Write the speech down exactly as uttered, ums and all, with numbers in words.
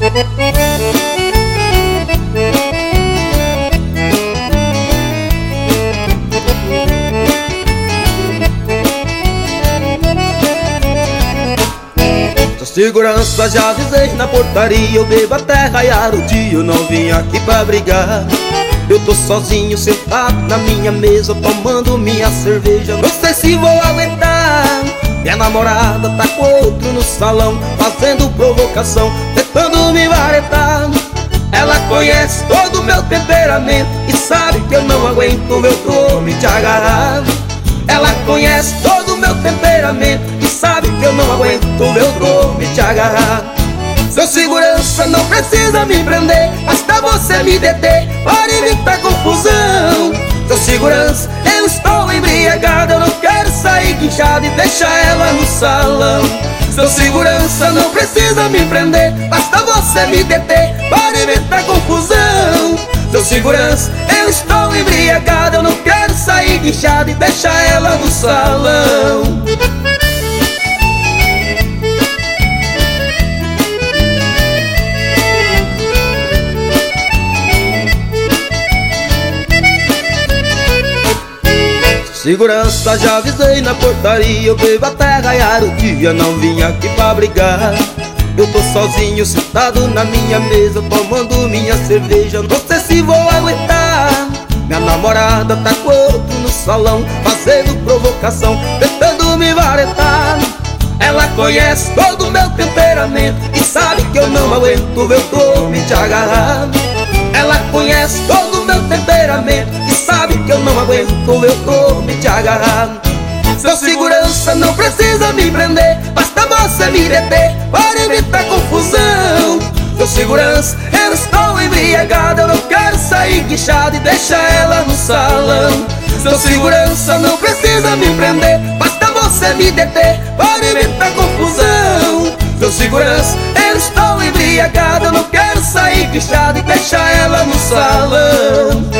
Segurança, já avisei na portaria, eu bebo até raiar o dia, eu não vim aqui pra brigar. Eu tô sozinho, sentado na minha mesa, tomando minha cerveja, não sei se vou aguentar. Minha namorada tá com outro no salão, fazendo provocação, tentando me varetar. Ela conhece todo o meu temperamento e sabe que eu não aguento ver outro homem te agarrar. Ela conhece todo o meu temperamento e sabe que eu não aguento ver outro homem te agarrar. Seu segurança não precisa me prender, basta você me deter para evitar confusão. Seu segurança, eu estou embriagado, eu não quero sair guinchado e deixar ela no salão. Seu segurança não precisa me prender, basta você me deter para evitar confusão. Seu segurança, eu estou embriagado, eu não quero sair guinchado e deixar ela no salão. Segurança, já avisei na portaria, eu bebo até raiar o dia, não vim aqui pra brigar. Eu tô sozinho, sentado na minha mesa, tomando minha cerveja, não sei se vou aguentar. Minha namorada tá com outro no salão, fazendo provocação, tentando me varetar. Ela conhece todo o meu temperamento e sabe que eu não aguento ver outro homem te agarrar. Ela conhece todo o meu temperamento e sabe que eu não aguento ver outro homem te agarrar. Seu segurança não precisa me prender, basta você me deter para evitar confusão. Seu segurança, eu estou embriagado, eu não quero sair guinchado e deixar ela no salão. Seu segurança não precisa me prender, basta você me deter para evitar confusão. Seu segurança, eu estou embriagado, eu não quero sair guinchado e deixar ela no salão.